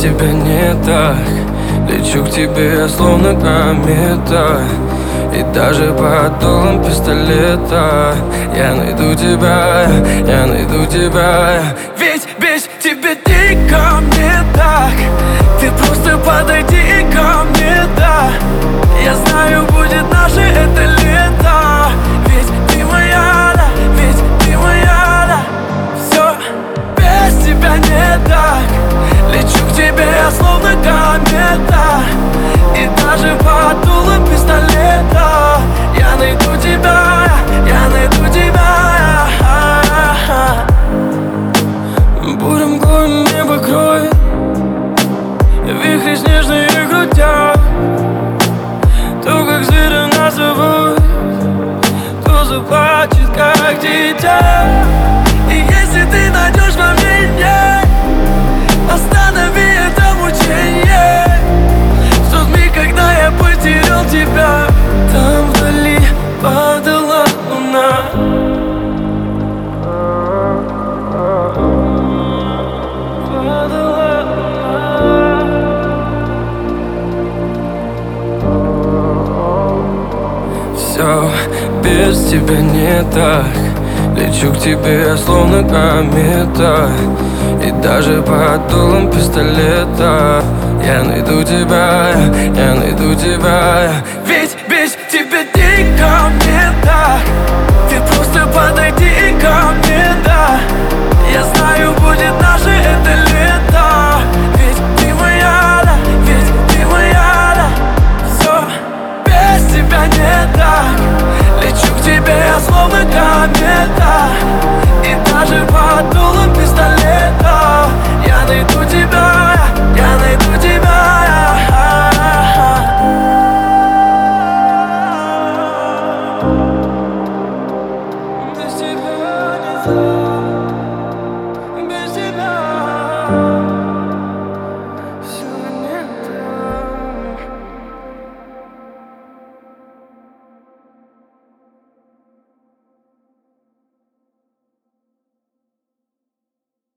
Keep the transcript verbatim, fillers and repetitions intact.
тебя не так. Лечу к тебе, словно комета, и даже под дулом пистолета я найду тебя, я найду тебя. Ведь без тебя дико мне так. Ты просто подойди ко мне, да. Я знаю, будет наше это лето. Ведь ты моя, да, ведь ты моя, да. Все без тебя не так. Лечу к тебе, словно комета, и даже под дулом пистолета я найду тебя, я найду тебя. Бурым горем небо кроет, вихри снежные крутят. То, как зверя нас зовут, то заплачет, как дитя. И если ты найдешь во мне нет, останови это мучение. В тот миг, когда я потерял тебя, там вдали падала луна. Падала луна. Все без тебя не так. Лечу к тебе, словно комета, и даже под дулом пистолета я найду тебя, я найду тебя. Ведь без тебя дико мне так. Ты просто подойди ко мне, да. Я знаю, будет наше это лето. Ведь ты моя, да, ведь ты моя, да. Все без тебя не так. Лечу к тебе, словно комета, и даже под дулом пистолета я найду тебя, я найду тебя. Без тебя не так.